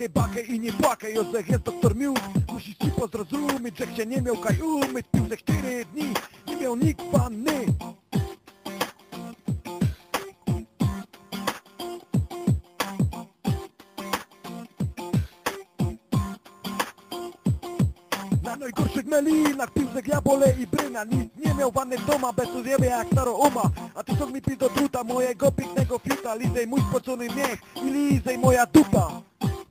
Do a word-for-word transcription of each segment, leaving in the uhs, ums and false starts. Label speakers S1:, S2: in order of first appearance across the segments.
S1: Bakę, bakę i nie płakaj, Józef jest doktor Miód. Musisz ci pozrozumieć, że się nie miał kaj umyć. Pił ze cztery dni, nie miał nikt wanny. Na najgorszych melinach pił ze jabole i bryna. Nic nie miał wanny w doma, bez uzjebie jak staro uma. A ty sok mi pij do truta mojego pięknego fiuta. Lizej mój spocony miech i lizej moja dupa.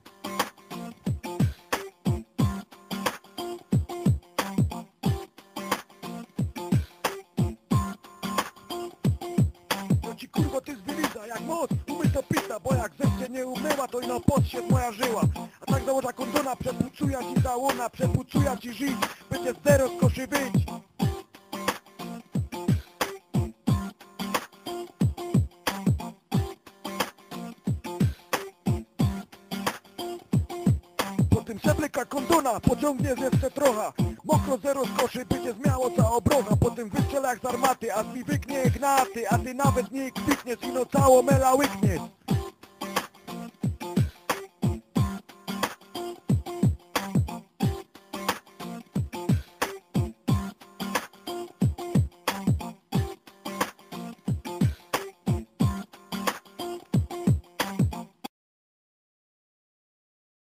S1: No ci kurwo ty zwiliza, jak moc umyj to pita. Bo jak zechcie nie umyła, to ino podsiedł moja żyła. A tak założa kondona, przepucuja ci załona, przepucuja ci żyć, będzie zero z koszy być. Po tym seplyka kondona pociągniesz jeszcze trochę. Mokro zero z koszy, będzie zmiało cała obrocha. Po tym wystrzela jak z armaty, a mi wyknie gnaty. A ty nawet nie kwitniesz, ino cało mela łykniesz.